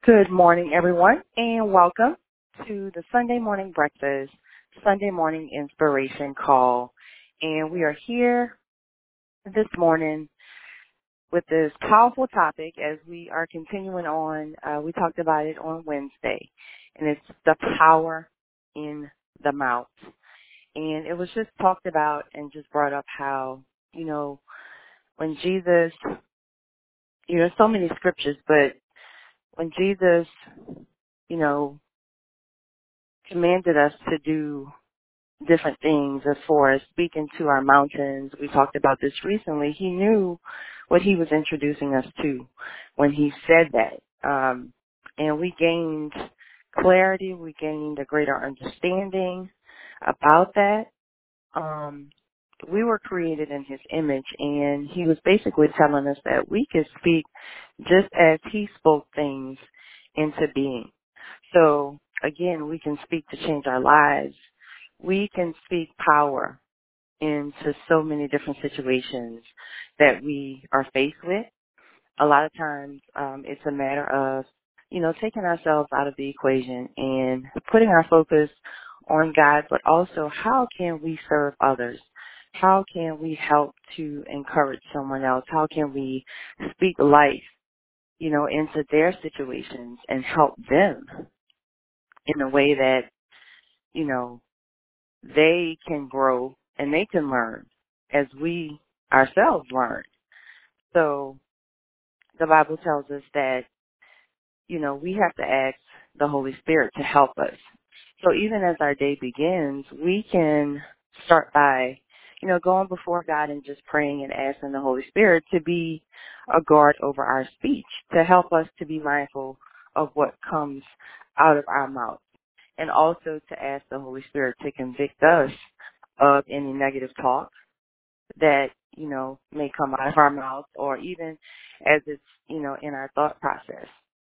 Good morning, everyone, and welcome to the Sunday Morning Breakfast, Sunday Morning Inspiration Call. And we are here this morning with this powerful topic as we are continuing on. We talked about it on Wednesday, and it's the power in the mouth. And it was just talked about and just brought up how, when Jesus, so many scriptures, but when Jesus, you know, commanded us to do different things as far as speaking to our mountains. We talked about this recently. He knew what he was introducing us to when he said that. And we gained clarity. We gained a greater understanding about that. We were created in his image, and he was basically telling us that we could speak just as he spoke things into being. So, again, we can speak to change our lives. We can speak power into so many different situations that we are faced with. A lot of times it's a matter of, taking ourselves out of the equation and putting our focus on God, but also how can we serve others? How can we help to encourage someone else? How can we speak life, into their situations and help them in a way that, they can grow and they can learn as we ourselves learn. So the Bible tells us that, we have to ask the Holy Spirit to help us. So even as our day begins, we can start by, going before God and just praying and asking the Holy Spirit to be a guard over our speech, to help us to be mindful of what comes out of our mouth, and also to ask the Holy Spirit to convict us of any negative talk that, may come out of our mouth, or even as it's, in our thought process.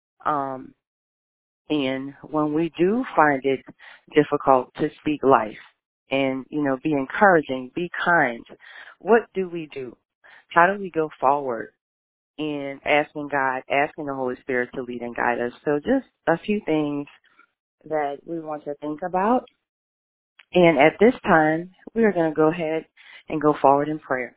And when we do find it difficult to speak life and, be encouraging, be kind, what do we do? How do we go forward in asking God, asking the Holy Spirit to lead and guide us? So just a few things that we want to think about. And at this time, we are going to go ahead and go forward in prayer.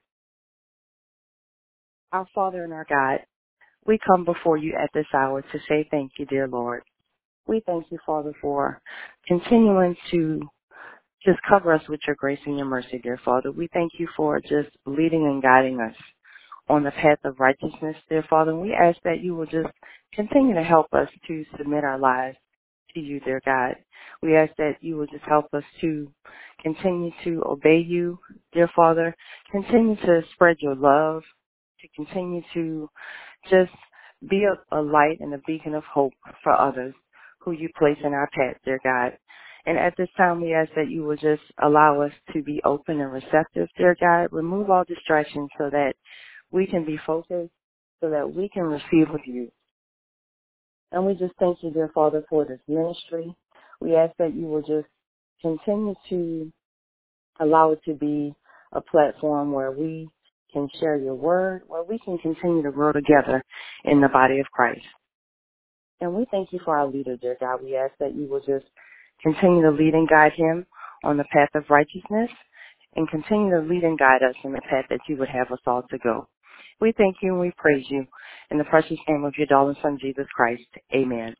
Our Father and our God, we come before you at this hour to say thank you, dear Lord. We thank you, Father, for continuing to just cover us with your grace and your mercy, dear Father. We thank you for just leading and guiding us on the path of righteousness, dear Father. And we ask that you will just continue to help us to submit our lives to you, dear God. We ask that you will just help us to continue to obey you, dear Father. Continue to spread your love, to continue to just be a light and a beacon of hope for others who you place in our path, dear God. And at this time, we ask that you will just allow us to be open and receptive, dear God. Remove all distractions so that we can be focused, so that we can receive with you. And we just thank you, dear Father, for this ministry. We ask that you will just continue to allow it to be a platform where we can share your word, where we can continue to grow together in the body of Christ. And we thank you for our leader, dear God. We ask that you will just continue to lead and guide him on the path of righteousness and continue to lead and guide us in the path that you would have us all to go. We thank you and we praise you in the precious name of your darling Son, Jesus Christ. Amen.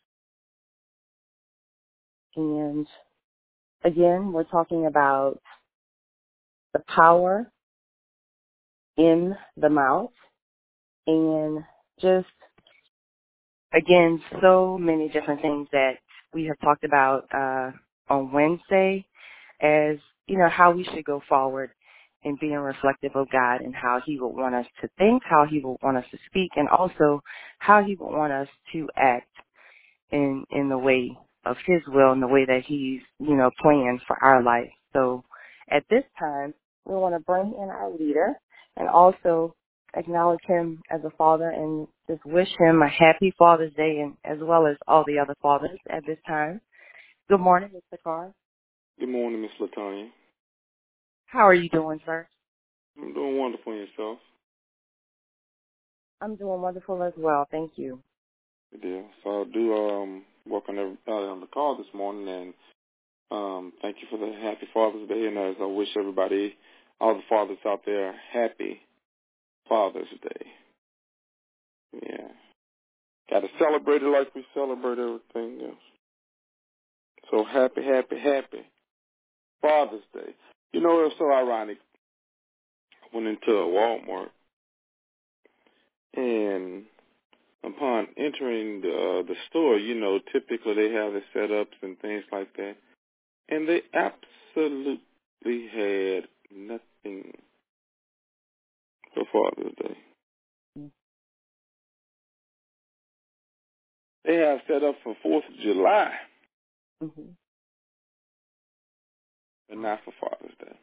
And again, we're talking about the power in the mouth, and just, again, so many different things that we have talked about on Wednesday as, how we should go forward in being reflective of God and how he would want us to think, how he would want us to speak, and also how he would want us to act in the way of his will and the way that he's, planned for our life. So at this time, we want to bring in our leader and also acknowledge him as a father and just wish him a happy Father's Day, and as well as all the other fathers at this time. Good morning, Mr. Carr. Good morning, Miss LaTanya. How are you doing, sir? I'm doing wonderful. Yourself? I'm doing wonderful as well. Thank you. Good deal. So I do welcome everybody on the call this morning, and thank you for the happy Father's Day. And as I wish everybody, all the fathers out there, happy Father's Day. Yeah. Got to celebrate it like we celebrate everything else. So happy Father's Day. You know, it's so ironic. I went into a Walmart, and upon entering the store, you know, typically they have the setups and things like that. And they absolutely had nothing for Father's Day. They have set up for 4th of July, but not for Father's Day.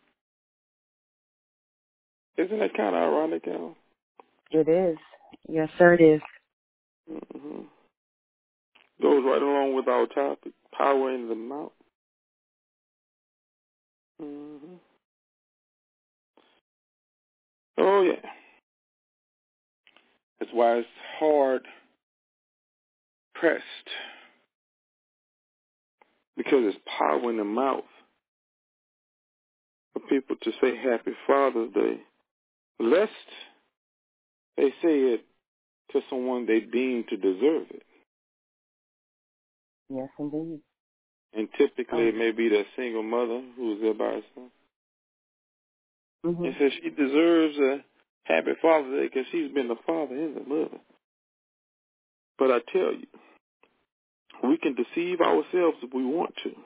Isn't that kind of ironic, Al? It is. Yes, sir, it is. Mm-hmm. Goes right along with our topic, power in the mouth. Mm-hmm. Oh, yeah. That's why it's hard pressed, because it's power in the mouth for people to say Happy Father's Day, lest they say it to someone they deem to deserve it. Yes, indeed. And typically it may be that single mother who's there by herself. And says she deserves a Happy Father's Day because she's been the father and the mother. But I tell you, we can deceive ourselves if we want to.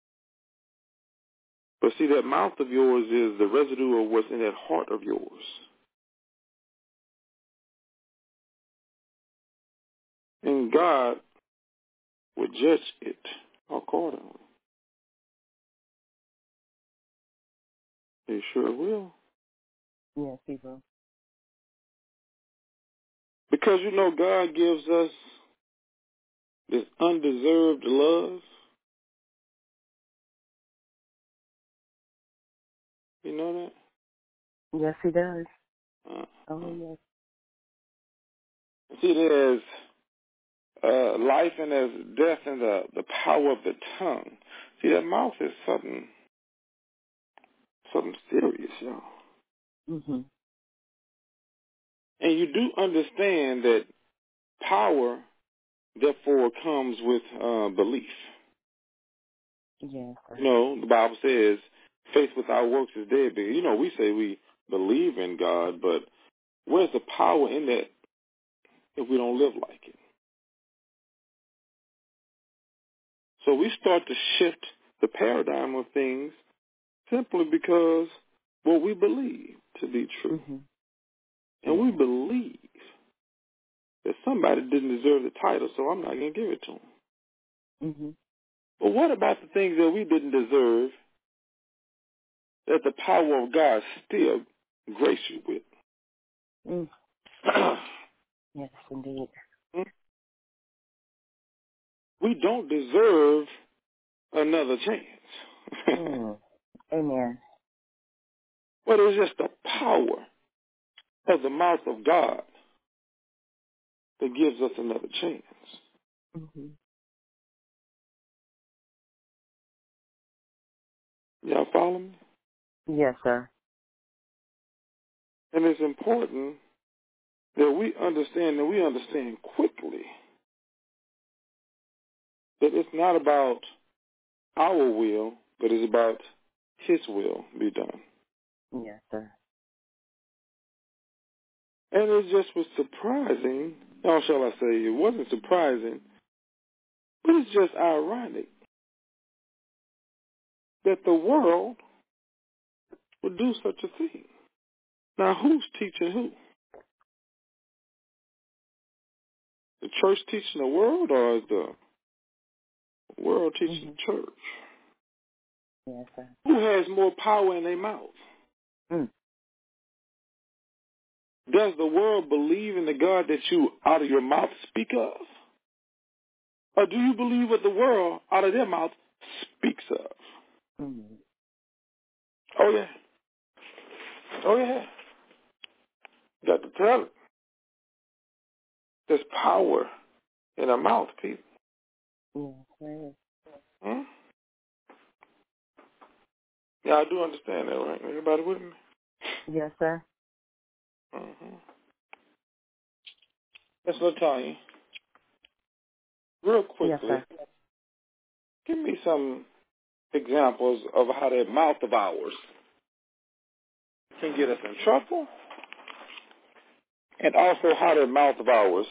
But see, that mouth of yours is the residue of what's in that heart of yours. And God will judge it accordingly. He sure will. Yes, he will. Because, you know, God gives us this undeserved love. You know that? Yes, he does. Oh, yes. See, there's life and there's death in the power of the tongue. See, that mouth is something serious, y'all. And you do understand that power, therefore, comes with belief. Yes. You know, the Bible says, faith without works is dead. But, you know, we say we believe in God, but where's the power in that if we don't live like it? So we start to shift the paradigm of things simply because what we believe to be true. And we believe that somebody didn't deserve the title, so I'm not going to give it to them. But what about the things that we didn't deserve that the power of God still grace you with? Yes, indeed. We don't deserve another chance. Amen. But it's just the power of the mouth of God that gives us another chance. Y'all follow me? Yes, sir. And it's important that we understand quickly that it's not about our will, but it's about His will be done. Yes, sir. And it just was surprising, or shall I say, it wasn't surprising, but it's just ironic that the world would do such a thing. Now, who's teaching who? The church teaching the world, or is the world teaching the church? Yes, sir. Who has more power in their mouth? Does the world believe in the God that you out of your mouth speak of? Or do you believe what the world out of their mouth speaks of? Oh, yeah. Oh, yeah. Got to tell it. There's power in a mouthpiece. Yes. Hmm? Yeah, I do understand that, right? Everybody with me? Yes, sir. Mm-hmm. Miss LaTanya, real quickly, Yes, sir. give me some examples of how that mouth of ours can get us in trouble, and also how that mouth of ours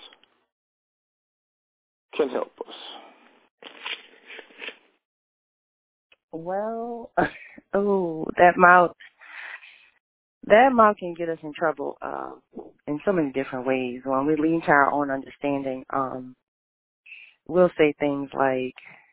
can help us. Well, that mouth can get us in trouble in so many different ways. When we lean to our own understanding, we'll say things like,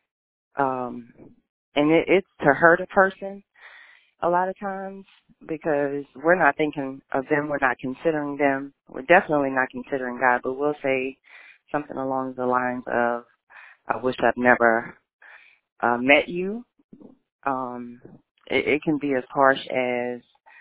and it's to hurt a person a lot of times because we're not thinking of them, we're not considering them, we're definitely not considering God, but we'll say something along the lines of, I wish I've never met you. It can be as harsh as,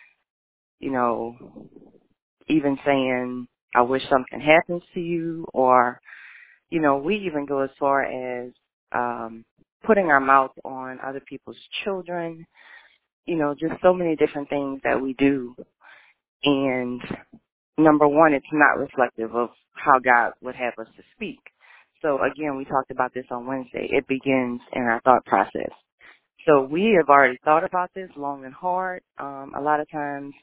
even saying, I wish something happens to you, or, we even go as far as putting our mouth on other people's children, just so many different things that we do. And number one, it's not reflective of how God would have us to speak. So again, we talked about this on Wednesday. It begins in our thought process. So we have already thought about this long and hard. A lot of times,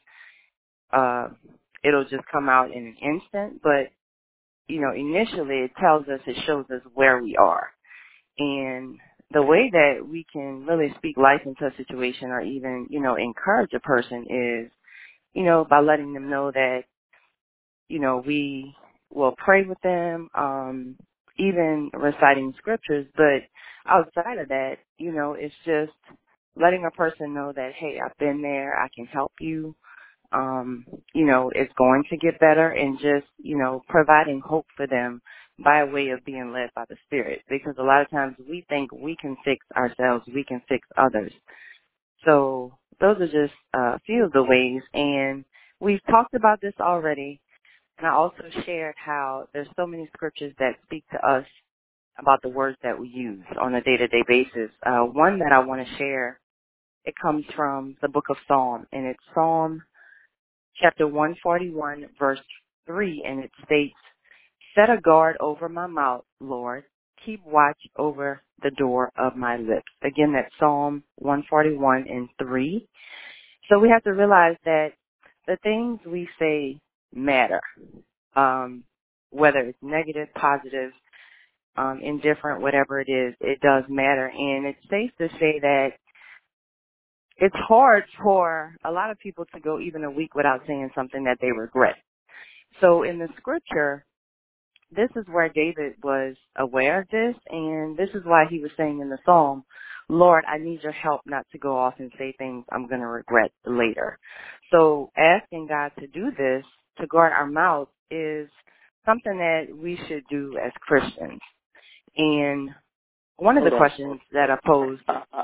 it'll just come out in an instant, but, initially it shows us where we are. And the way that we can really speak life into a situation or even, encourage a person is, by letting them know that, we will pray with them, even reciting scriptures. But outside of that, it's just letting a person know that, hey, I've been there, I can help you. It's going to get better, and just, providing hope for them by way of being led by the Spirit. Because a lot of times we think we can fix ourselves, we can fix others. So those are just a few of the ways, and we've talked about this already, and I also shared how there's so many scriptures that speak to us about the words that we use on a day-to-day basis. One that I want to share, it comes from the book of Psalm, and it's Psalm chapter 141, verse 3, and it states, set a guard over my mouth, Lord. Keep watch over the door of my lips. Again, that's Psalm 141 and 3. So we have to realize that the things we say matter, whether it's negative, positive, indifferent, whatever it is, it does matter. And it's safe to say that it's hard for a lot of people to go even a week without saying something that they regret. So in the scripture, this is where David was aware of this, and this is why he was saying in the Psalm, Lord, I need your help not to go off and say things I'm going to regret later. So asking God to do this, to guard our mouth, is something that we should do as Christians. And one of the questions that I posed.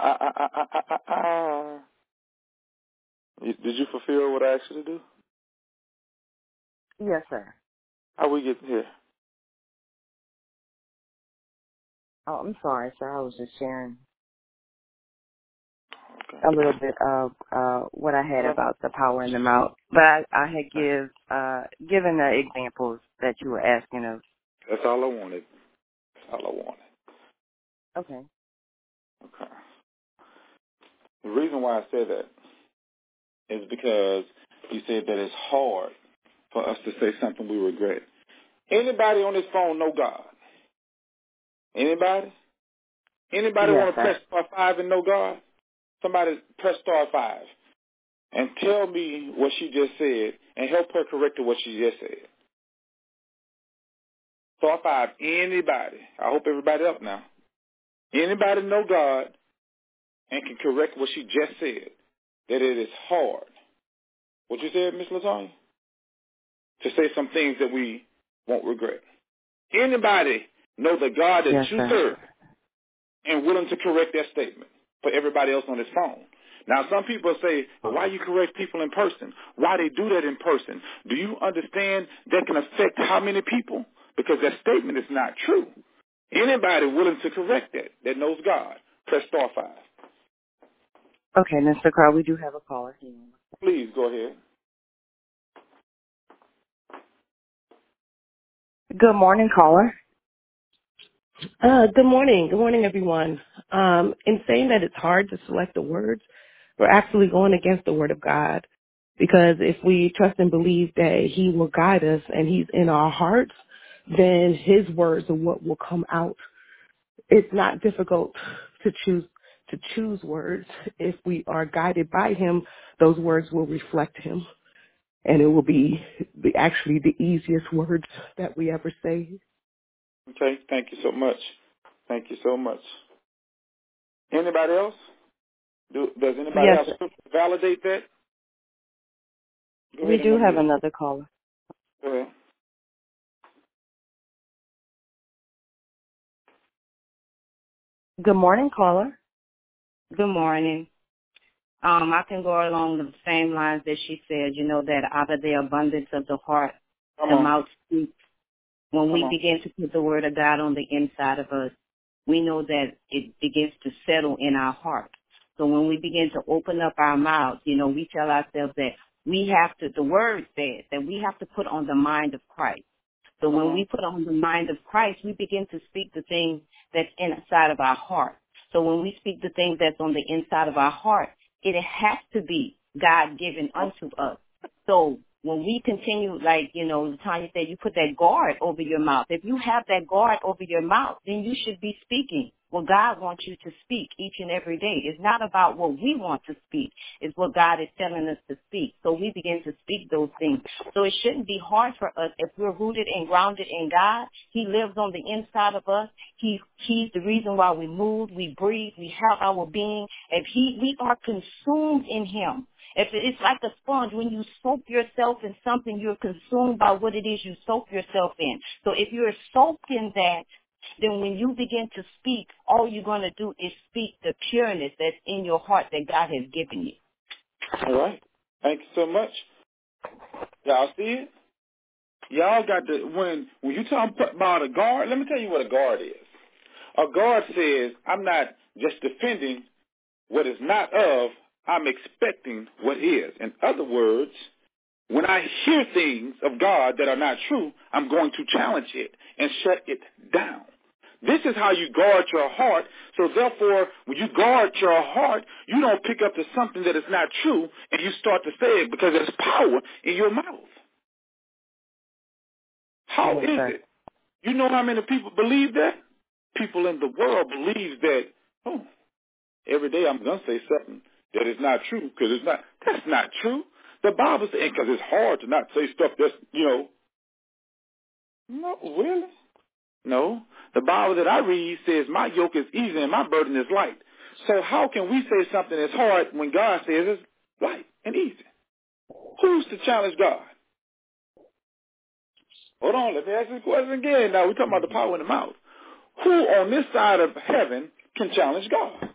Did you fulfill what I asked you to do? Yes, sir. How we get here? Oh, I'm sorry, sir. I was just sharing a little bit of what I had about the power in the mouth. But I had given the examples that you were asking of. That's all I wanted. That's all I wanted. Okay. Okay. The reason why I said that is because you said that it's hard for us to say something we regret. Anybody on this phone know God? Anybody? Anybody want to press star 5 and know God? Somebody press star 5 and tell me what she just said and help her correct what she just said. Star 5, anybody. I hope everybody up now. Anybody know God and can correct what she just said, that it is hard. What you said, Miss LaTanya? To say some things that we won't regret. Anybody know the God that you serve and willing to correct that statement for everybody else on this phone? Now, some people say, well, why you correct people in person? Why they do that in person? Do you understand that can affect how many people? Because that statement is not true. Anybody willing to correct that knows God, press star 5. Okay, Mr. Carl, we do have a caller. Please go ahead. Good morning, caller. Good morning. Good morning, everyone. In saying that it's hard to select the words, we're actually going against the word of God. Because if we trust and believe that he will guide us and he's in our hearts, then his words are what will come out. It's not difficult to choose words. If we are guided by him, those words will reflect him. And it will be actually the easiest words that we ever say. Okay, thank you so much. Thank you so much. Anybody else? Does anybody Yes, else validate that? Go we ahead and do have unmute. another caller. Go ahead. Good morning, caller. Good morning. I can go along the same lines that she said, that out of the abundance of the heart, the mouth speaks. When we begin to put the word of God on the inside of us, we know that it begins to settle in our heart. So when we begin to open up our mouths, we tell ourselves that the word says that we have to put on the mind of Christ. So when we put on the mind of Christ, we begin to speak the things that's inside of our heart. So when we speak the things that's on the inside of our heart, it has to be God-given unto us. So when we continue, like, Tanya said, you put that guard over your mouth. If you have that guard over your mouth, then you should be speaking what God wants you to speak each and every day. It's not about what we want to speak. It's what God is telling us to speak. So we begin to speak those things. So it shouldn't be hard for us if we're rooted and grounded in God. He lives on the inside of us. He's the reason why we move, we breathe, we have our being. If we are consumed in him. If it's like a sponge, when you soak yourself in something, you're consumed by what it is you soak yourself in. So if you're soaked in that, then when you begin to speak, all you're going to do is speak the pureness that's in your heart that God has given you. All right. Thank you so much. Y'all see it? Y'all got when you talk about a guard, let me tell you what a guard is. A guard says, I'm not just defending what is not of, I'm expecting what is. In other words, when I hear things of God that are not true, I'm going to challenge it and shut it down. This is how you guard your heart. So therefore, when you guard your heart, you don't pick up to something that is not true and you start to say it because there's power in your mouth. How is it? You know how many people believe that? People in the world believe that, every day I'm going to say something that is not true because it's not. That's not true. The Bible says, because it's hard to not say stuff that's, no, really? No. The Bible that I read says my yoke is easy and my burden is light. So how can we say something is hard when God says it's light and easy? Who's to challenge God? Hold on, let me ask this question again. Now, we're talking about the power in the mouth. Who on this side of heaven can challenge God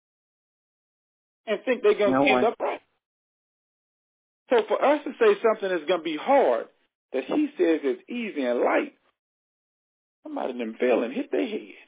and think they're going to end up right? So for us to say something is going to be hard that he says is easy and light, somebody of them fell and hit their head.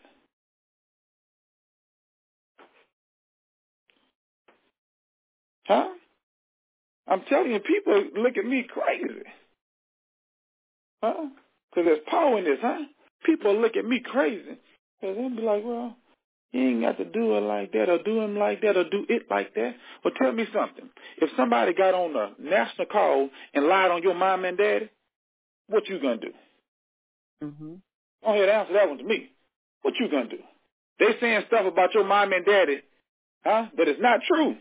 Huh? I'm telling you, people look at me crazy. Huh? Because there's power in this, huh? People look at me crazy. Because they'll be like, well, you ain't got to do it like that or do him like that or do it like that. Well, tell me something. If somebody got on a national call and lied on your mom and daddy, what you going to do? Mm-hmm. Go ahead and answer that one to me. What you going to do? They saying stuff about your mom and daddy, that is not true.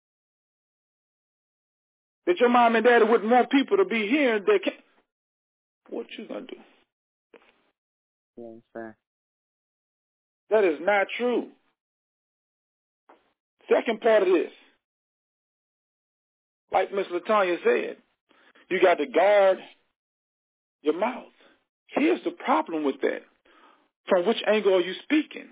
That your mom and daddy wouldn't want people to be here. What you going to do? Yes, sir. That is not true. Second part of this, like Miss LaTanya said, you got to guard your mouth. Here's the problem with that. From which angle are you speaking?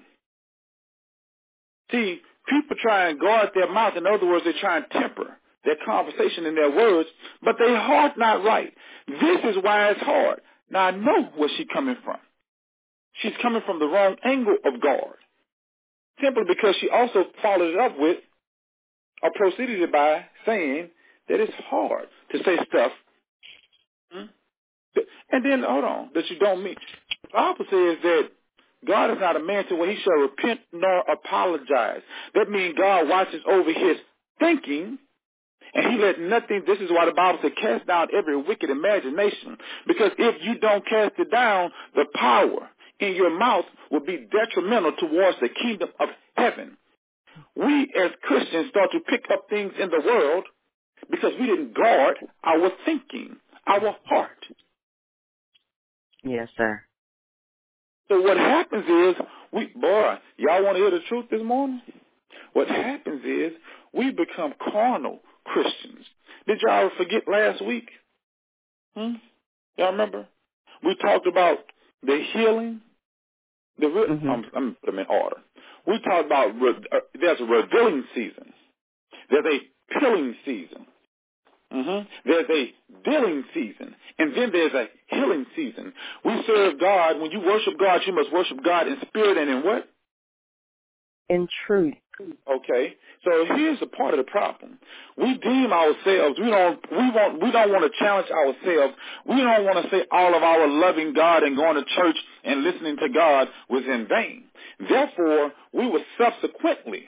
See, people try and guard their mouth. In other words, they try and temper their conversation and their words, but their heart not right. This is why it's hard. Now, I know where she's coming from. she's coming from the wrong angle of God. Simply because she also followed it up with, or proceeded it by saying that it's hard to say stuff. And then, hold on, that you don't mean. The Bible says that God is not a man to where he shall repent nor apologize. That means God watches over his thinking, and he let nothing, this is why the Bible says, cast down every wicked imagination. Because if you don't cast it down, the power in your mouth will be detrimental towards the kingdom of heaven. We as Christians start to pick up things in the world because we didn't guard our thinking, our heart. Yes, sir. So what happens is, y'all want to hear the truth this morning? What happens is we become carnal Christians. Did y'all forget last week? Y'all remember? We talked about the healing. I'm going to put them in order. We talked about there's a revealing season. There's a pilling season. There's a dealing season. And then there's a healing season. We serve God. When you worship God, you must worship God in spirit and in what? In truth. Okay. So here's the part of the problem. We deem ourselves, we don't want to challenge ourselves. We don't want to say all of our loving God and going to church and listening to God was in vain. Therefore, we will subsequently,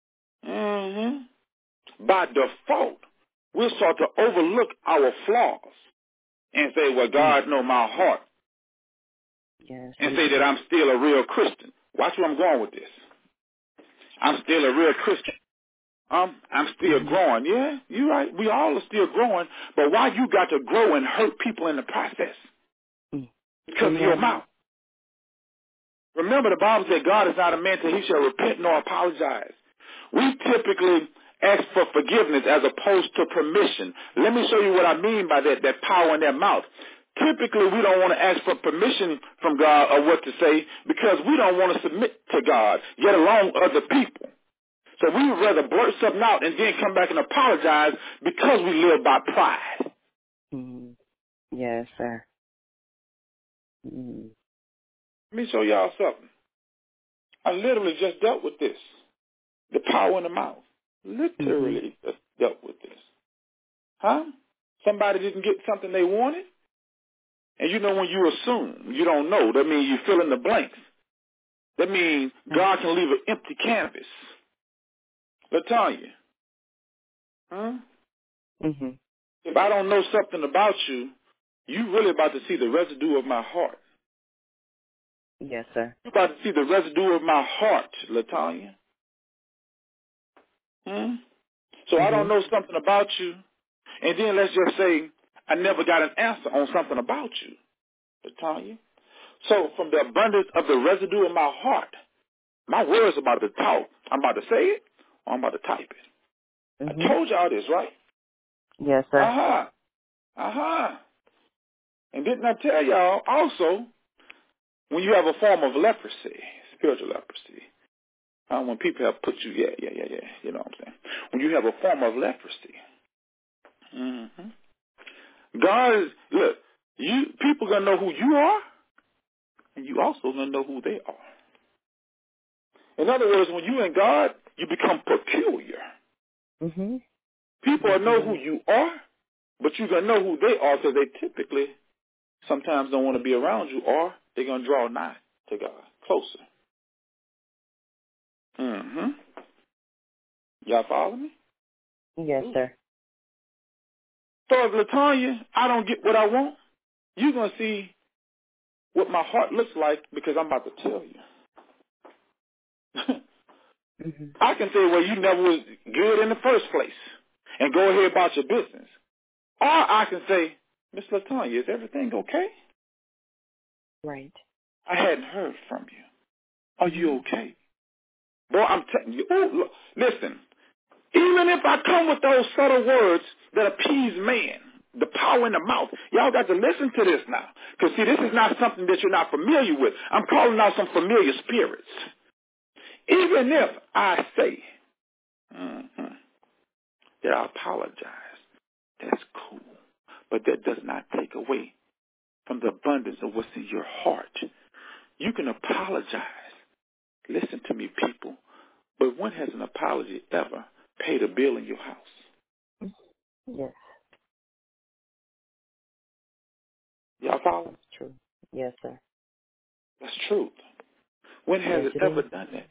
by default, we'll start to overlook our flaws and say, well, God knows my heart. Yes. And say that I'm still a real Christian. Watch where I'm going with this. I'm still a real Christian. I'm still growing. Yeah, you're right. We all are still growing. But why you got to grow and hurt people in the process? Because of your mouth. Remember, the Bible said God is not a man till he shall repent nor apologize. We typically ask for forgiveness as opposed to permission. Let me show you what I mean by that power in their mouth. Typically, we don't want to ask for permission from God or what to say because we don't want to submit to God, yet alone other people. So we would rather blurt something out and then come back and apologize because we live by pride. Yes, sir. Let me show y'all something. I literally just dealt with this. The power in the mouth. Literally just dealt with this. Somebody didn't get something they wanted? And you know when you assume, you don't know, that means you fill in the blanks. That means God can leave an empty canvas. Latonya, if I don't know something about you, you really about to see the residue of my heart. Yes, sir. You're about to see the residue of my heart, Latonya. So I don't know something about you, and then let's just say I never got an answer on something about you, Latonya. So from the abundance of the residue of my heart, my words about to talk. I'm about to say it, or I'm about to type it. I told y'all this, right? Yes, sir. And didn't I tell y'all also, when you have a form of leprosy, spiritual leprosy, when people have put you, you know what I'm saying? When you have a form of leprosy, God is, look, people going to know who you are, and you also going to know who they are. In other words, when you and God, you become peculiar. People will know who you are, but you're going to know who they are because they typically sometimes don't want to be around you, or they're going to draw nigh to God, closer. Y'all follow me? Yes, sir. So if Latonya, I don't get what I want, you're going to see what my heart looks like because I'm about to tell you. I can say, well, you never was good in the first place and go ahead about your business. Or I can say, Miss Latonya, is everything okay? Right. I hadn't heard from you. Are you okay? Boy, I'm telling you, listen, even if I come with those subtle words that appease man, the power in the mouth, y'all got to listen to this now. Because, see, this is not something that you're not familiar with. I'm calling out some familiar spirits. Even if I say that I apologize, that's cool. But that does not take away from the abundance of what's in your heart. You can apologize. Listen to me, people. But when has an apology ever paid a bill in your house? Yes. Y'all follow? That's true. Yes, sir. That's truth. When has it ever done that?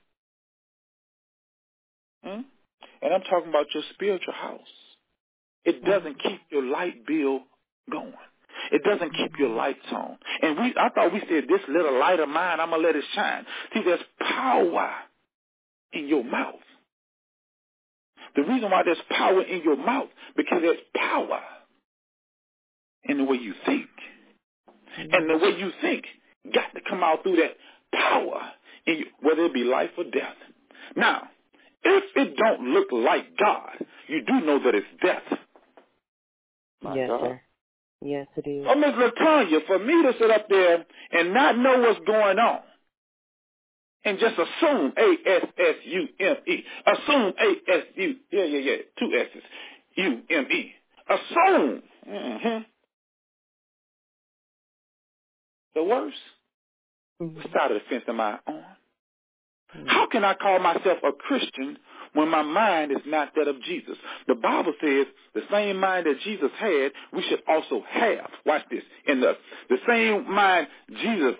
And I'm talking about your spiritual house. It doesn't keep your light bill going. It doesn't keep your lights on. And I thought we said, this little light of mine, I'm going to let it shine. See, there's power in your mouth. The reason why there's power in your mouth, because there's power in the way you think. And the way you think got to come out through that power, in you, whether it be life or death. Now, if it don't look like God, you do know that it's death. Yes, sir. Yes, it is. Oh, Ms. LaTanya, for me to sit up there and not know what's going on and just assume A-S-S-U-M-E, assume A-S-U, yeah, 2 S's, U-M-E, assume, the worst, what side of the fence am I on? How can I call myself a Christian when my mind is not that of Jesus? The Bible says the same mind that Jesus had, we should also have. Watch this. In the same mind Jesus,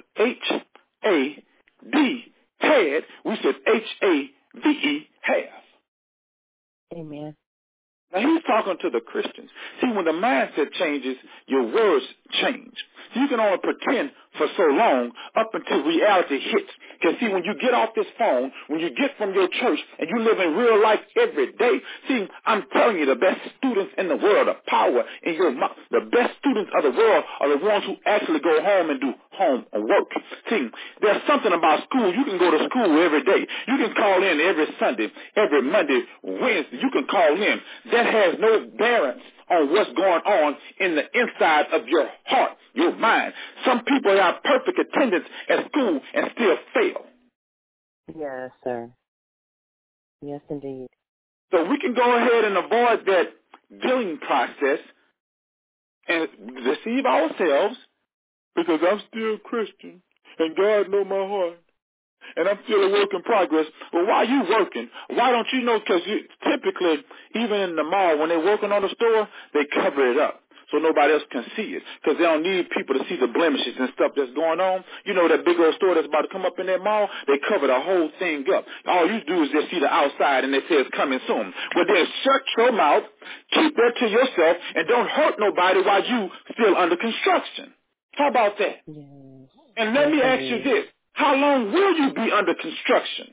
H-A-D, had, we should H-A-V-E, have. Amen. Now, he's talking to the Christians. See, when the mindset changes, your words change. So you can only pretend for so long up until reality hits. Because, see, when you get off this phone, when you get from your church and you live in real life every day, see, I'm telling you, the best students in the world, the power in your mouth, the best students of the world are the ones who actually go home and do home work. See, there's something about school. You can go to school every day. You can call in every Sunday, every Monday, Wednesday. You can call in. That has no bearance on what's going on in the inside of your heart, your mind. Some people have perfect attendance at school and still fail. Yes, sir. Yes, indeed. So we can go ahead and avoid that billing process and deceive ourselves because I'm still a Christian and God knows my heart. And I'm still a work in progress. Well, why are you working? Why don't you know? Because typically, even in the mall, when they're working on the store, they cover it up so nobody else can see it. Because they don't need people to see the blemishes and stuff that's going on. You know that big old store that's about to come up in that mall? They cover the whole thing up. All you do is just see the outside and it says coming soon. But then shut your mouth, keep that to yourself, and don't hurt nobody while you still under construction. How about that? Yes. And let me ask you this. How long will you be under construction?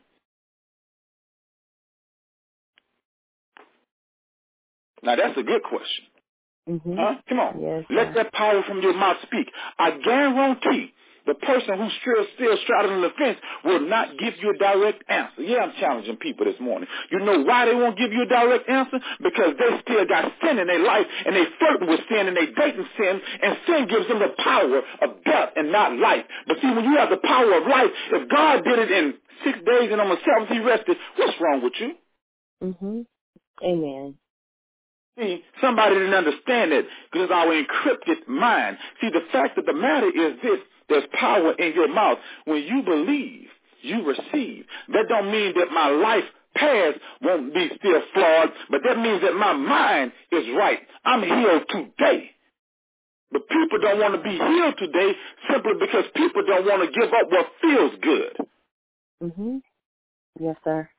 Now, that's a good question. Huh? Come on. Yes, let that power from your mouth speak. I guarantee the person who's still straddling the fence will not give you a direct answer. Yeah, I'm challenging people this morning. You know why they won't give you a direct answer? Because they still got sin in their life, and they flirting with sin, and they dating sin, and sin gives them the power of death and not life. But see, when you have the power of life, if God did it in 6 days and on the 7th he rested, what's wrong with you? Amen. See, somebody didn't understand it because it's our encrypted mind. See, the fact of the matter is this. There's power in your mouth. When you believe, you receive. That don't mean that my life past won't be still flawed, but that means that my mind is right. I'm healed today. But people don't want to be healed today simply because people don't want to give up what feels good. Yes, sir.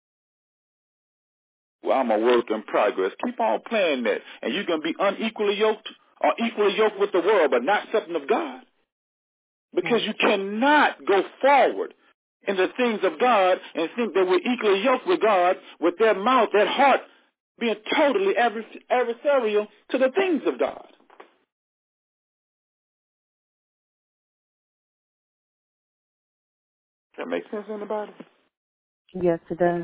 Well, I'm a work in progress. Keep on playing that. And you're going to be unequally yoked or equally yoked with the world, but not something of God. Because you cannot go forward in the things of God and think that we're equally yoked with God with their mouth, that heart being totally adversarial to the things of God. That make sense, anybody? Yes, it does.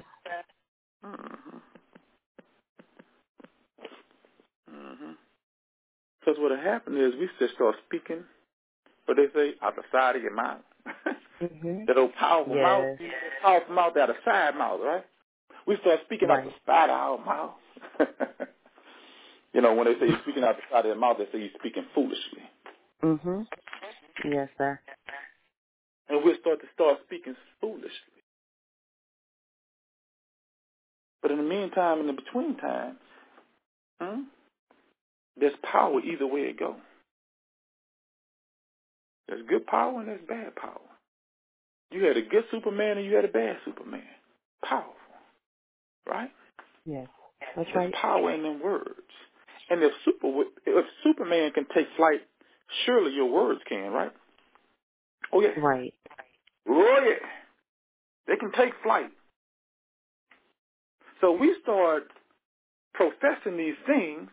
Because what happened is we just start speaking, what they say, out the side of your mouth. That old powerful mouth, powerful mouth out of side mouth, right? We start speaking out the side of our mouth. You know, when they say you're speaking out the side of your mouth, they say you're speaking foolishly. Yes, sir. And we'll start speaking foolishly. But in the meantime, in the between time, there's power either way it goes. There's good power and there's bad power. You had a good Superman and you had a bad Superman. Powerful. Right? Yes. That's There's right. power in them words. And if Superman can take flight, surely your words can, right? Oh, yeah. Right. Oh, yeah. They can take flight. So we start professing these things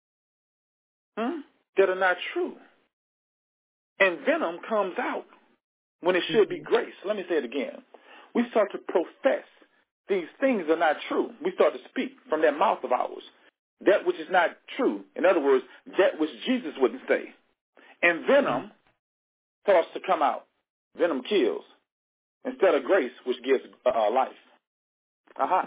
that are not true. And venom comes out when it should be grace. Let me say it again. We start to profess these things are not true. We start to speak from that mouth of ours that which is not true. In other words, that which Jesus wouldn't say. And venom starts to come out. Venom kills instead of grace, which gives life. Because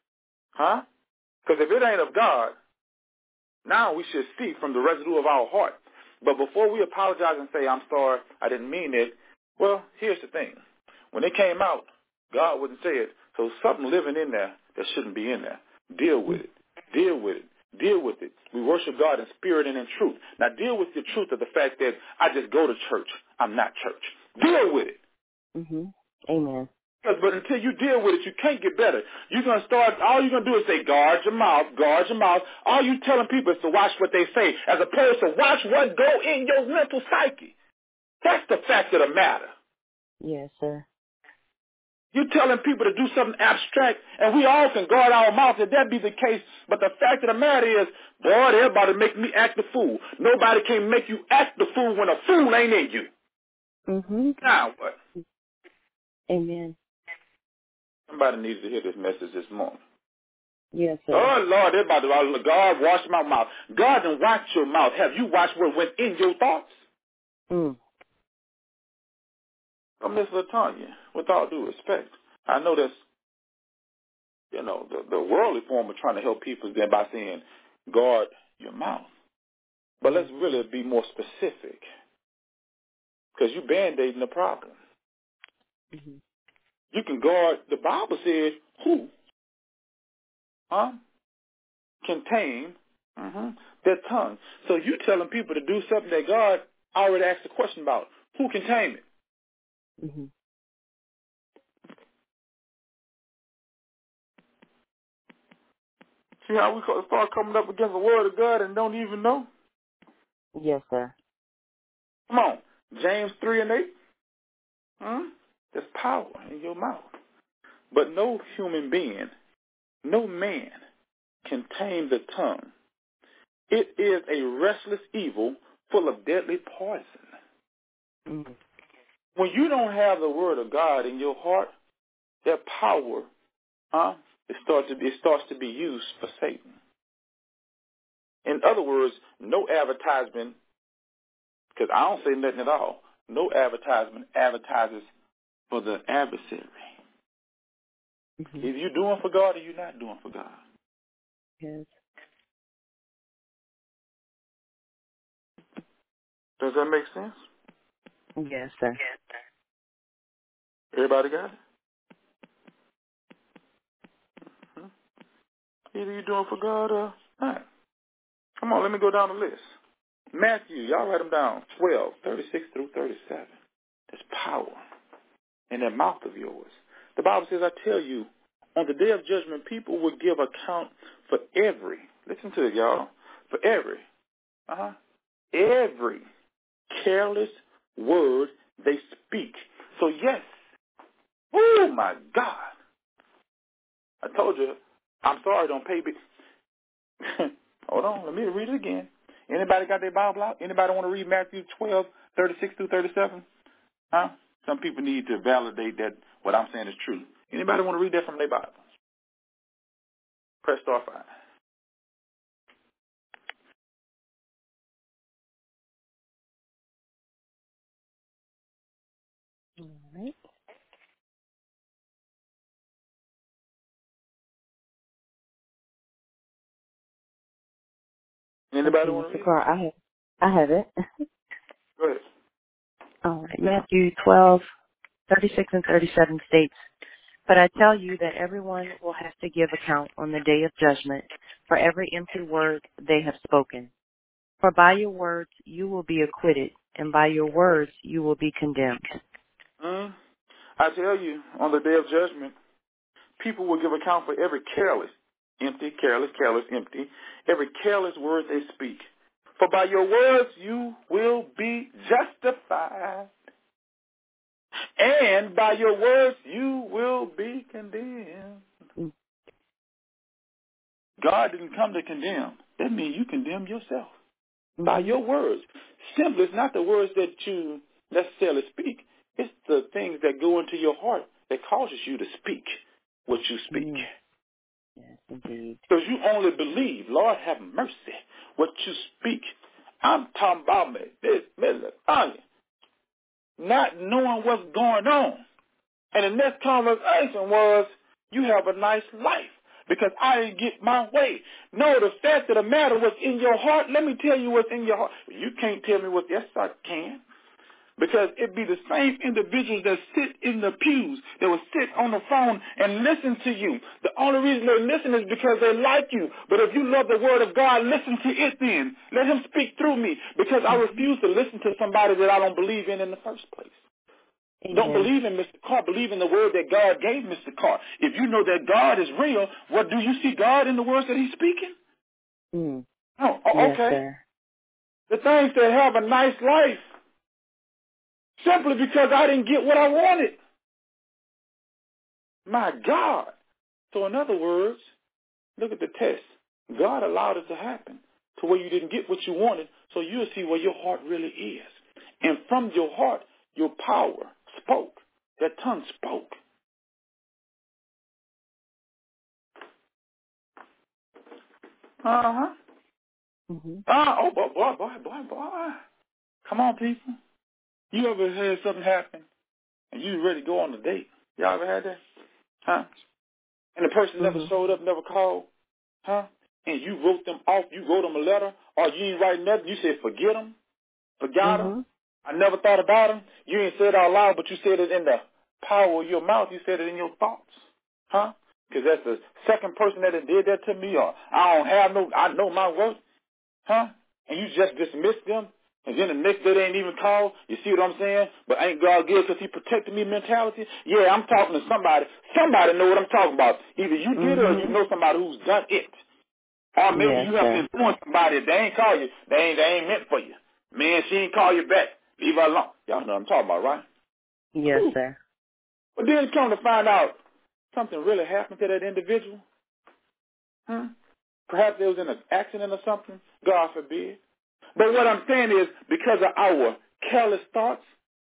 if it ain't of God, now we should speak from the residue of our heart. But before we apologize and say, I'm sorry, I didn't mean it, well, here's the thing. When it came out, God wouldn't say it. So something living in there that shouldn't be in there. Deal with it. Deal with it. Deal with it. We worship God in spirit and in truth. Now deal with the truth of the fact that I just go to church. I'm not church. Deal with it. Amen. But until you deal with it, you can't get better. You're going to start, all you're going to do is say, guard your mouth, guard your mouth. All you telling people is to watch what they say, as opposed to watch what go in your mental psyche. That's the fact of the matter. Yes, sir. You're telling people to do something abstract, and we all can guard our mouth, if that be the case. But the fact of the matter is, boy, they're about to make me act the fool. Nobody can make you act the fool when a fool ain't in you. Now what? Amen. Somebody needs to hear this message this morning. Yes, sir. Oh, Lord, they're about to, God, wash my mouth. God done washed your mouth. Have you watched what went in your thoughts? Miss LaTanya, with all due respect, I know that's, the worldly form of trying to help people then by saying, guard your mouth. But let's really be more specific, because you're band-aiding the problem. You can guard, the Bible says, who? Can tame their tongue. So you telling people to do something that God already asked a question about. Who can tame it? See how we start coming up against the word of God and don't even know? Yes, sir. Come on. James 3:8. There's power in your mouth. But no human being, no man can tame the tongue. It is a restless evil full of deadly poison. When you don't have the word of God in your heart, that power, it starts to be used for Satan. In other words, no advertisement, because I don't say nothing at all, no advertisement advertises for the adversary. Either you're doing for God or you're not doing for God. Yes. Does that make sense? Yes, sir. Everybody got it? Either you're doing for God or not. Come on, let me go down the list. Matthew, y'all write them down, 12:36-37. There's power in that mouth of yours. The Bible says, I tell you, on the day of judgment, people will give account for every, listen to it, y'all, for every careless word they speak. So yes, oh my God, I told you, I'm sorry, don't pay me. Hold on, let me read it again. Anybody got their Bible out? Anybody want to read Matthew 12:36-37? Some people need to validate that what I'm saying is true. Anybody want to read that from their Bible? Press star 5. All right. Anybody want to read it? I have it. Go ahead. All right. Matthew 12, 36 and 37 states, "But I tell you that everyone will have to give account on the day of judgment for every empty word they have spoken. For by your words you will be acquitted, and by your words you will be condemned." I tell you, on the day of judgment, people will give account for every careless, empty, careless, empty, every careless word they speak. For by your words you will be justified, and by your words you will be condemned. God didn't come to condemn. That means you condemn yourself. By your words. Simply, it's not the words that you necessarily speak. It's the things that go into your heart that causes you to speak what you speak. Yes, indeed. Because you only believe, Lord have mercy, what you speak. I'm talking about not knowing what's going on. And the next conversation was, you have a nice life because I didn't get my way. No, the fact of the matter was in your heart. Let me tell you what's in your heart. You can't tell me what, yes, I can. Because it be the same individuals that sit in the pews, that will sit on the phone and listen to you. The only reason they listen is because they like you. But if you love the word of God, listen to it then. Let him speak through me, because I refuse to listen to somebody that I don't believe in the first place. Amen. Don't believe in Mr. Carr. Believe in the word that God gave Mr. Carr. If you know that God is real, what do you see God in the words that he's speaking? Oh, yes, okay. Sir. The things that have a nice life. Simply because I didn't get what I wanted. My God. So in other words, look at the test. God allowed it to happen to where you didn't get what you wanted, so you'll see where your heart really is. And from your heart, your power spoke. That tongue spoke. Uh-huh. Oh, boy. Come on, people. You ever had something happen and you ready to go on a date? Y'all ever had that? Huh? And the person never showed up, never called? Huh? And you wrote them off, you wrote them a letter, or you ain't write nothing, you said forget them, forgot them, I never thought about them. You ain't said it out loud, but you said it in the power of your mouth, you said it in your thoughts. Huh? Because that's the second person that did that to me, or I know my worth. Huh? And you just dismissed them, and then the next day they ain't even called. You see what I'm saying? But ain't God good because he protected me mentality? Yeah, I'm talking to somebody. Somebody know what I'm talking about. Either you did it or you know somebody who's done it. Or maybe you have to influence somebody. If they ain't call you, they ain't meant for you. Man, she ain't call you back. Leave her alone. Y'all know what I'm talking about, right? Yes, sir. But then come to find out something really happened to that individual. Perhaps they was in an accident or something. God forbid. But what I'm saying is, because of our careless thoughts,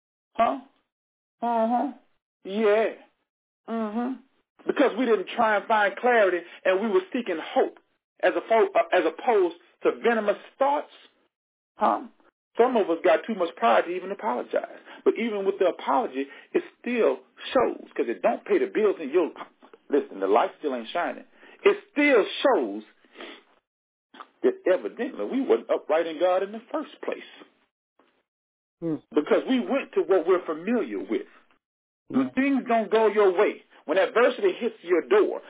yeah, because we didn't try and find clarity, and we were seeking hope as opposed to venomous thoughts, some of us got too much pride to even apologize. But even with the apology, it still shows, because it don't pay the bills in your, listen, the light still ain't shining. It still shows that evidently we weren't upright in God in the first place. Because we went to what we're familiar with. When things don't go your way, when adversity hits your door,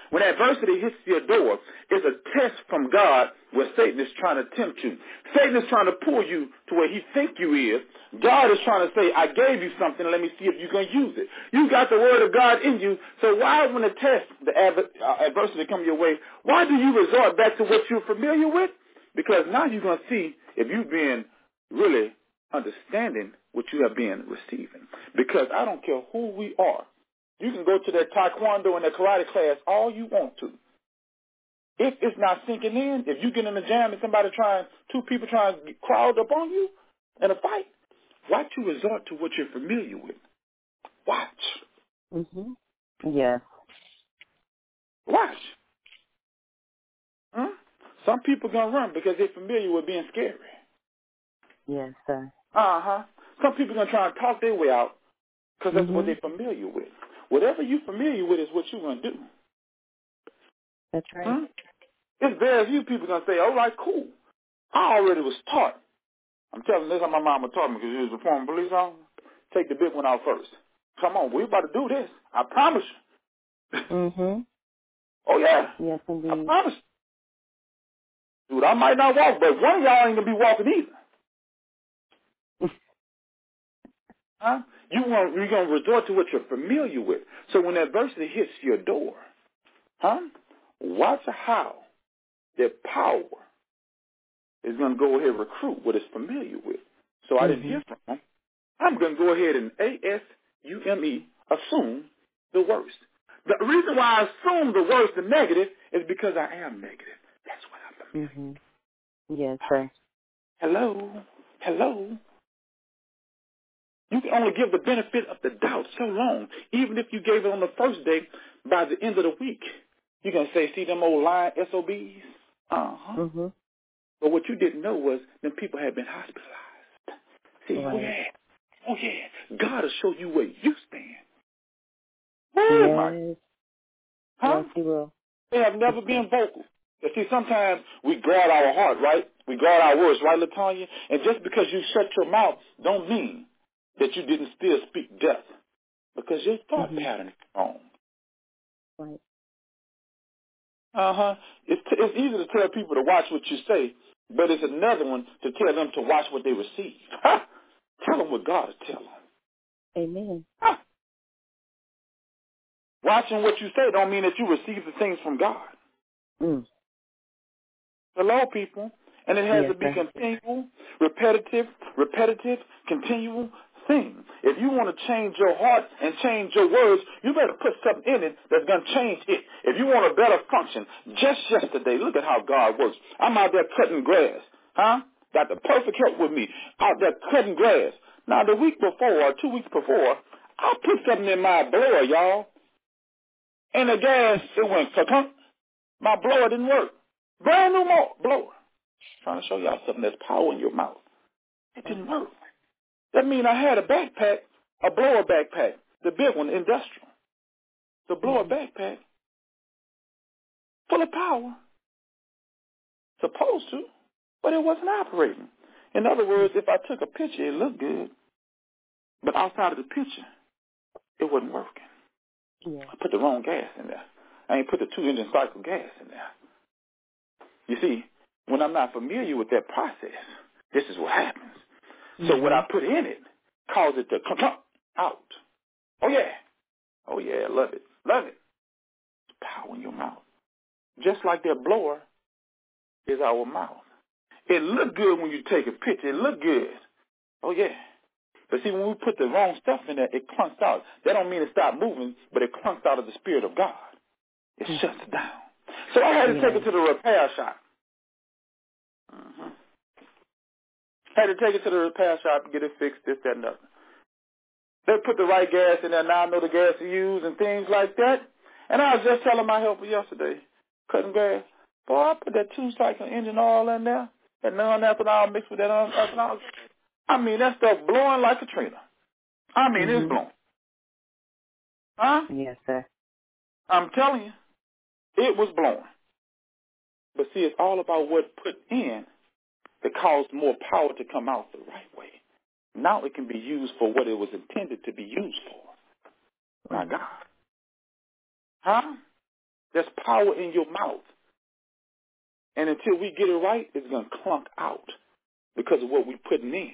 it's a test from God where Satan is trying to tempt you. Satan is trying to pull you to where he think you is. God is trying to say, I gave you something, let me see if you can use it. You got the word of God in you, so why when the test, the adversity come your way, why do you resort back to what you're familiar with? Because now you're going to see if you've been really understanding what you have been receiving. Because I don't care who we are. You can go to that taekwondo and that karate class all you want to. If it's not sinking in, if you get in the jam and two people trying to crowd up on you in a fight, watch you resort to what you're familiar with. Watch. Yes. Watch. Some people going to run because they're familiar with being scary. Yes, sir. Some people going to try and talk their way out because that's what they're familiar with. Whatever you're familiar with is what you're going to do. That's right. It's very few people going to say, all right, cool. I already was taught. I'm telling you, this is how my mama taught me because she was a former police officer. Take the big one out first. Come on, we're about to do this. I promise you. Mhm. Oh, yeah. Yes, indeed. I promise you. Dude, I might not walk, but one of y'all ain't going to be walking either. Huh? You're going to resort to what you're familiar with. So when adversity hits your door, watch how that power is going to go ahead and recruit what it's familiar with. So I didn't hear from him. I'm going to go ahead and assume the worst. The reason why I assume the worst and negative is because I am negative. That's what I'm familiar with. Yes, sir. Hello. You can only give the benefit of the doubt so long. Even if you gave it on the first day, by the end of the week, you're going to say, see them old lying SOBs? But what you didn't know was them people had been hospitalized. See, right. Oh, yeah. God will show you where you stand. Yes. Huh? Yes, he will. They have never been vocal. You see, sometimes we guard our heart, right? We guard our words, right, LaTanya? And just because you shut your mouth don't mean that you didn't still speak death. Because your thought pattern is wrong. Right. It's easy to tell people to watch what you say, but it's another one to tell them to watch what they receive. Tell them what God is telling them. Amen. Watching what you say don't mean that you receive the things from God. Hello, people. And it has to be continual, repetitive, continual thing. If you want to change your heart and change your words, you better put something in it that's going to change it. If you want a better function, just yesterday, look at how God works. I'm out there cutting grass. Got the perfect help with me. Out there cutting grass. Now, the week before, or 2 weeks before, I put something in my blower, y'all. And the gas, it went ka-kunk. My blower didn't work. Brand new blower. Trying to show y'all something. There's power in your mouth. It didn't work. That means I had a backpack, a blower backpack, the big one, industrial. The blower backpack, full of power. Supposed to, but it wasn't operating. In other words, if I took a picture, it looked good. But outside of the picture, it wasn't working. Yeah. I put the wrong gas in there. I ain't put the 2-engine cycle gas in there. You see, when I'm not familiar with that process, this is what happens. So what I put in it caused it to come out. Oh, yeah, love it. Power in your mouth. Just like that blower is our mouth. It look good when you take a picture. It look good. Oh, yeah. But see, when we put the wrong stuff in there, it clunks out. That don't mean it stopped moving, but it clunks out of the Spirit of God. It shuts it down. So I had to take it to the repair shop. Had to take it to the repair shop and get it fixed, this, that, and that. They put the right gas in there. Now I know the gas to use and things like that. And I was just telling my helper yesterday, cutting grass, boy, I put that 2-cycle engine oil in there, that non-ethanol mixed with that ethanol. I mean, that stuff blowing like Katrina. I mean, it's blowing. Yes, sir. I'm telling you, it was blowing. But see, it's all about what put in that caused more power to come out the right way. Now it can be used for what it was intended to be used for. My God. There's power in your mouth. And until we get it right, it's going to clunk out because of what we're putting in.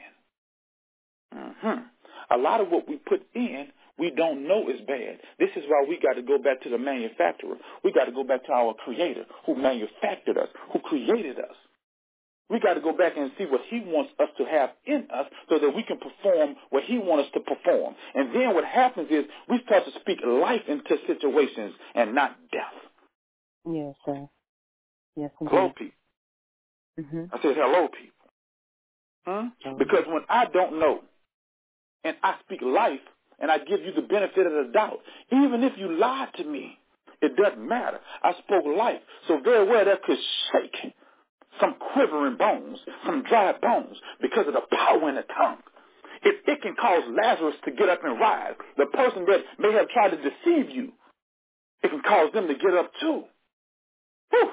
A lot of what we put in, we don't know is bad. This is why we got to go back to the manufacturer. We got to go back to our creator who manufactured us, who created us. We got to go back and see what he wants us to have in us so that we can perform what he wants us to perform. And then what happens is we start to speak life into situations and not death. Yes, sir. Yes, indeed. Hello, people. I said, hello, people. Because when I don't know and I speak life and I give you the benefit of the doubt, even if you lied to me, it doesn't matter. I spoke life. So very well that could shake some quivering bones, some dry bones, because of the power in the tongue. If it can cause Lazarus to get up and rise, the person that may have tried to deceive you, it can cause them to get up too. Whew.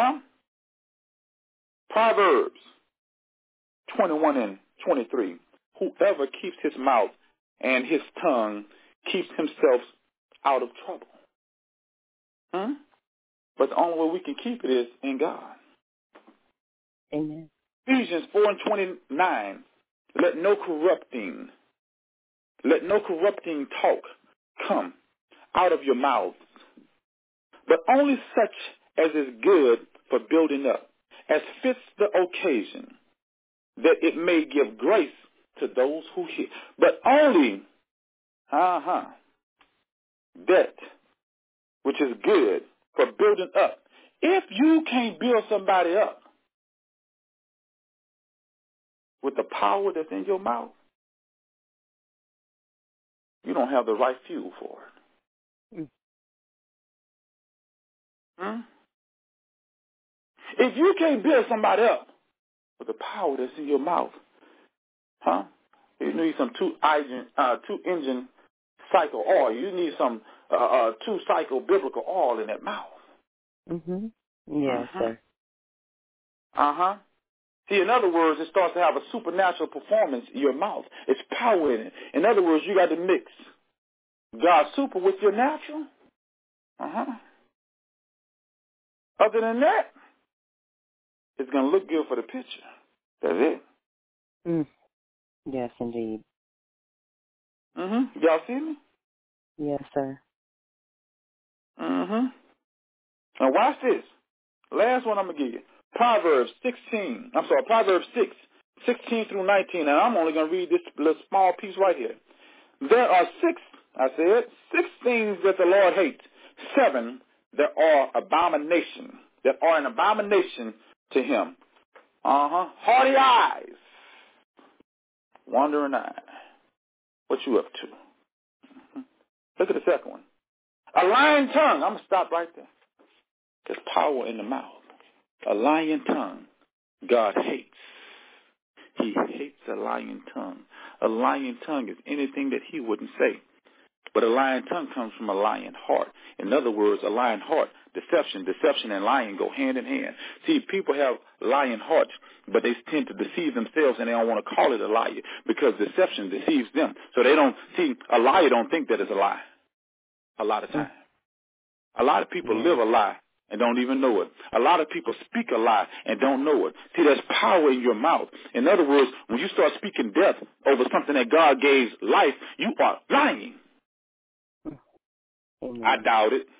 Proverbs 21 and 23. whoever keeps his mouth and his tongue keeps himself out of trouble. But the only way we can keep it is in God. Amen. Ephesians 4:29. Let no corrupting talk come out of your mouths, but only such as is good for building up, as fits the occasion, that it may give grace to those who hear. But only that which is good for building up. If you can't build somebody up with the power that's in your mouth, you don't have the right fuel for it. If you can't build somebody up with the power that's in your mouth, you need some two-engine cycle oil. You need some two-cycle biblical oil in that mouth. Yes, sir. See, in other words, it starts to have a supernatural performance in your mouth. It's power in it. In other words, you got to mix God's super with your natural. Other than that, it's going to look good for the picture. That's it. Yes, indeed. Y'all see me? Yes, sir. Now watch this. Last one I'm going to give you. Proverbs 6, 16 through 19. And I'm only going to read this little small piece right here. There are six things that the Lord hates. 7 that are an abomination to him. Haughty eyes, wandering eye. What you up to? Look at the second one. A lying tongue. I'm going to stop right there. There's power in the mouth. A lying tongue, God hates. He hates a lying tongue. A lying tongue is anything that he wouldn't say. But a lying tongue comes from a lying heart. In other words, a lying heart, deception and lying go hand in hand. See, people have lying hearts, but they tend to deceive themselves and they don't want to call it a lie because deception deceives them. So they don't see, a liar don't think that it's a lie a lot of times. A lot of people live a lie and don't even know it. A lot of people speak a lie and don't know it. See, there's power in your mouth. In other words, when you start speaking death over something that God gave life, you are lying. I doubt it.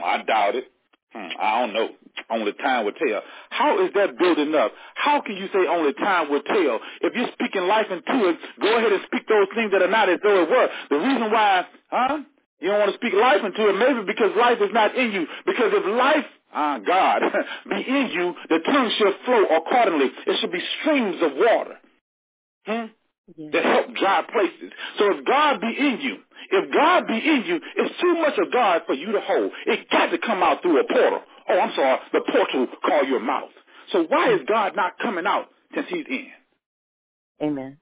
I don't know. Only time will tell. How is that building up? How can you say only time will tell? If you're speaking life into it, go ahead and speak those things that are not as though it were. The reason why, you don't want to speak life into it, maybe because life is not in you. Because if life, God, be in you, the tongue shall flow accordingly. It should be streams of water. That help dry places. So if God be in you, it's too much of God for you to hold. It got to come out through a portal. Oh, I'm sorry, the portal called your mouth. So why is God not coming out since he's in? Amen.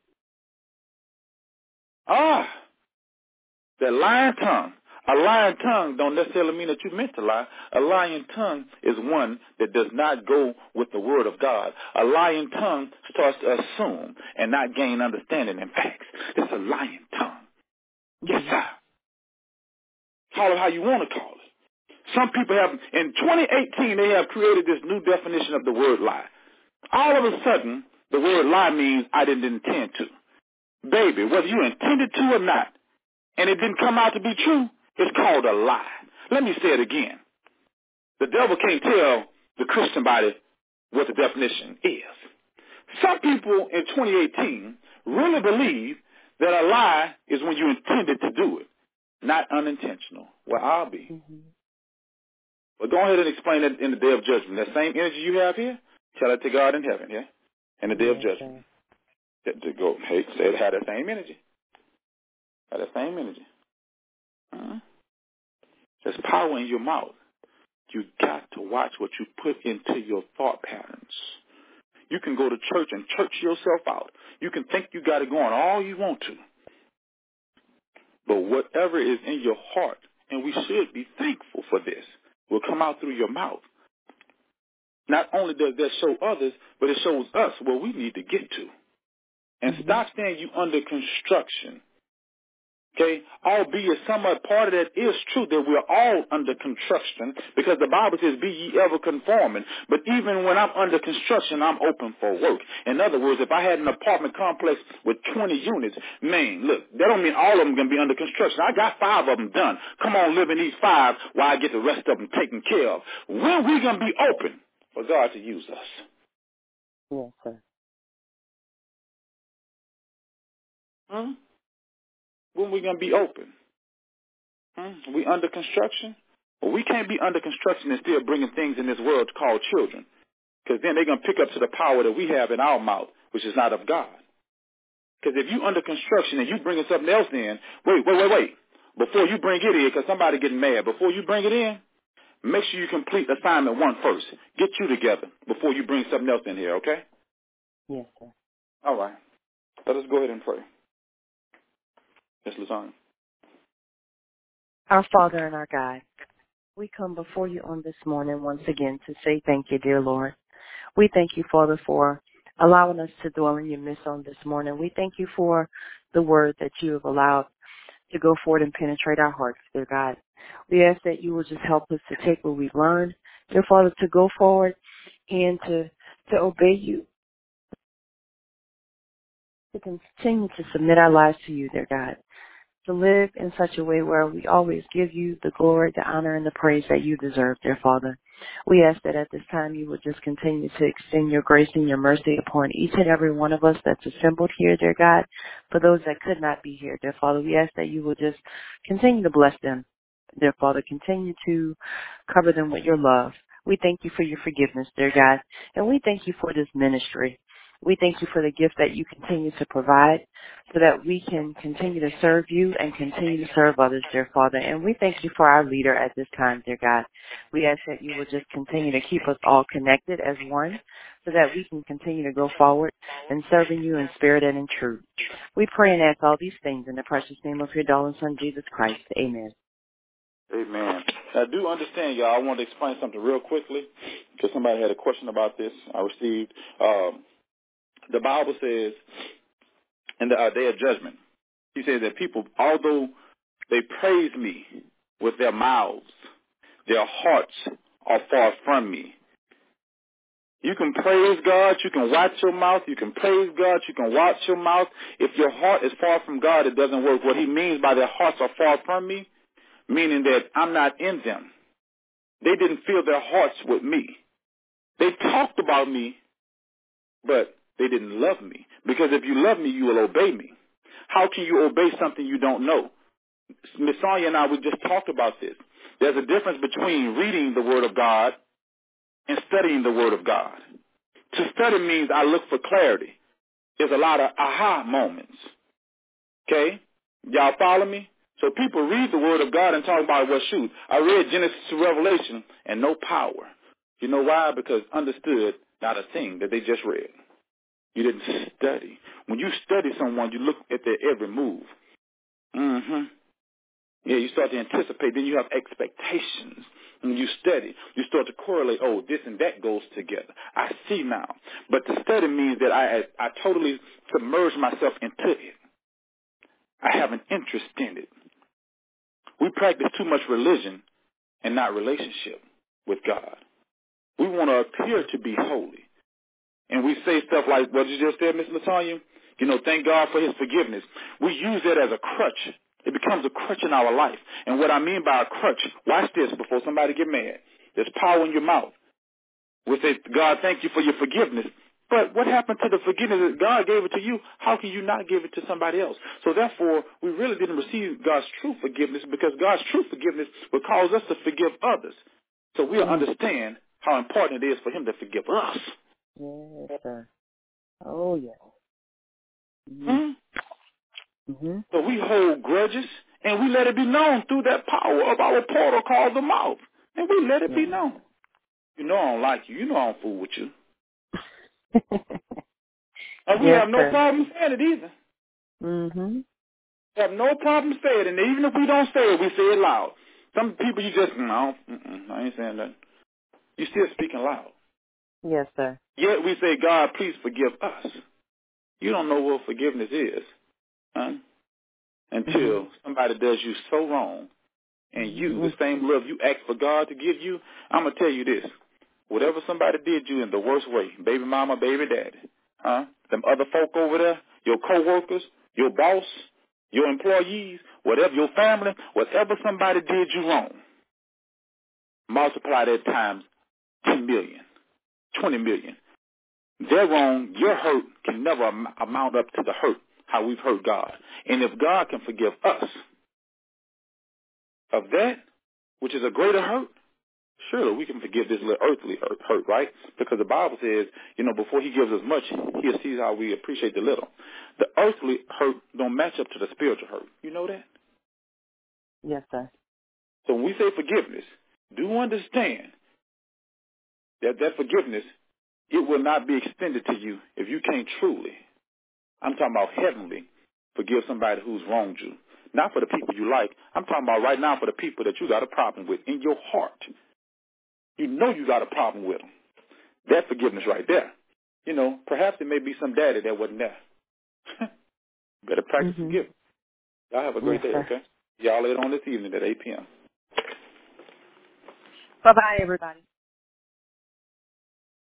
That lying tongue. A lying tongue don't necessarily mean that you meant to lie. A lying tongue is one that does not go with the word of God. A lying tongue starts to assume and not gain understanding and facts. It's a lying tongue. Yes, sir. Call it how you want to call it. Some people have, in 2018, they have created this new definition of the word lie. All of a sudden, the word lie means I didn't intend to. Baby, whether you intended to or not, and it didn't come out to be true, it's called a lie. Let me say it again. The devil can't tell the Christian body what the definition is. Some people in 2018 really believe that a lie is when you intended to do it, not unintentional. Well, I'll be. But go ahead and explain it in the day of judgment. That same energy you have here, tell it to God in heaven, yeah? In the day of judgment. To go, hey, say it had that same energy. Had that same energy. There's power in your mouth. You got to watch what you put into your thought patterns. You can go to church and church yourself out. You can think you got it going all you want to. But whatever is in your heart, and we should be thankful for this, will come out through your mouth. Not only does that show others, but it shows us where we need to get to. And stop saying you under construction. Okay, albeit somewhat part of that is true that we're all under construction because the Bible says, be ye ever conforming. But even when I'm under construction, I'm open for work. In other words, if I had an apartment complex with 20 units, man, look, that don't mean all of them going to be under construction. I got 5 of them done. Come on, live in these 5 while I get the rest of them taken care of. When we going to be open for God to use us? Yes, sir. When we going to be open? We under construction? Well, we can't be under construction and still bringing things in this world called children. Because then they're going to pick up to the power that we have in our mouth, which is not of God. Because if you under construction and you bringing something else in, wait. Before you bring it in, because somebody getting mad, before you bring it in, make sure you complete assignment 1 first. Get you together before you bring something else in here, okay? Yes, sir. All right. Let us go ahead and pray. Ms. Lasagna. Our Father and our God, we come before you on this morning once again to say thank you, dear Lord. We thank you, Father, for allowing us to dwell in your midst on this morning. We thank you for the word that you have allowed to go forward and penetrate our hearts, dear God. We ask that you will just help us to take what we've learned, dear Father, to go forward and to obey you, to continue to submit our lives to you, dear God, to live in such a way where we always give you the glory, the honor, and the praise that you deserve, dear Father. We ask that at this time you would just continue to extend your grace and your mercy upon each and every one of us that's assembled here, dear God. For those that could not be here, dear Father, we ask that you would just continue to bless them, dear Father. Continue to cover them with your love. We thank you for your forgiveness, dear God, and we thank you for this ministry. We thank you for the gift that you continue to provide so that we can continue to serve you and continue to serve others, dear Father. And we thank you for our leader at this time, dear God. We ask that you will just continue to keep us all connected as one so that we can continue to go forward in serving you in spirit and in truth. We pray and ask all these things in the precious name of your darling Son, Jesus Christ. Amen. Amen. I do understand, y'all. I want to explain something real quickly because somebody had a question about this. I received the Bible says in the day of judgment, he says that people, although they praise me with their mouths, their hearts are far from me. You can praise God, you can watch your mouth, you can praise God, you can watch your mouth. If your heart is far from God, it doesn't work. What he means by their hearts are far from me, meaning that I'm not in them. They didn't fill their hearts with me. They talked about me, but they didn't love me. Because if you love me, you will obey me. How can you obey something you don't know? Ms. Sonia and I, we just talked about this. There's a difference between reading the Word of God and studying the Word of God. To study means I look for clarity. There's a lot of aha moments. Okay? Y'all follow me? So people read the Word of God and talk about, well, shoot, I read Genesis to Revelation and no power. You know why? Because understood not a thing that they just read. You didn't study. When you study someone, you look at their every move. Yeah, you start to anticipate. Then you have expectations. When you study, you start to correlate, oh, this and that goes together. I see now. But to study means that I totally submerge myself into it. I have an interest in it. We practice too much religion and not relationship with God. We want to appear to be holy. And we say stuff like what you just said, Ms. Latanya. You know, thank God for his forgiveness. We use that as a crutch. It becomes a crutch in our life. And what I mean by a crutch, watch this before somebody get mad. There's power in your mouth. We say, God, thank you for your forgiveness. But what happened to the forgiveness that God gave it to you? How can you not give it to somebody else? So therefore, we really didn't receive God's true forgiveness because God's true forgiveness would cause us to forgive others. So we'll understand how important it is for him to forgive us. Yes, sir. Oh, yes. So we hold grudges, and we let it be known through that power of our portal called the mouth. And we let it be known. You know I don't like you. You know I don't fool with you. And we have no problem saying it either. We have no problem saying it. And even if we don't say it, we say it loud. Some people you just, no, I ain't saying that. You're still speaking loud. Yes, sir. Yet we say, God, please forgive us. You don't know what forgiveness is, huh? Until somebody does you so wrong, and you, the same love you ask for God to give you. I'm going to tell you this. Whatever somebody did you in the worst way, baby mama, baby daddy, huh? Them other folk over there, your coworkers, your boss, your employees, whatever, your family, whatever somebody did you wrong, multiply that times 10 million, 20 million. They're wrong. Your hurt can never amount up to the hurt, how we've hurt God. And if God can forgive us of that, which is a greater hurt, surely we can forgive this little earthly hurt, right? Because the Bible says, before he gives us much, he'll see how we appreciate the little. The earthly hurt don't match up to the spiritual hurt. You know that? Yes, sir. So when we say forgiveness, do understand that forgiveness, it will not be extended to you if you can't truly, I'm talking about heavenly, forgive somebody who's wronged you. Not for the people you like. I'm talking about right now for the people that you got a problem with in your heart. You know you got a problem with them. That forgiveness right there. Perhaps there may be some daddy that wasn't there. Better practice forgiveness. Y'all have a great day, okay? Y'all later on this evening at 8 p.m. Bye-bye, everybody.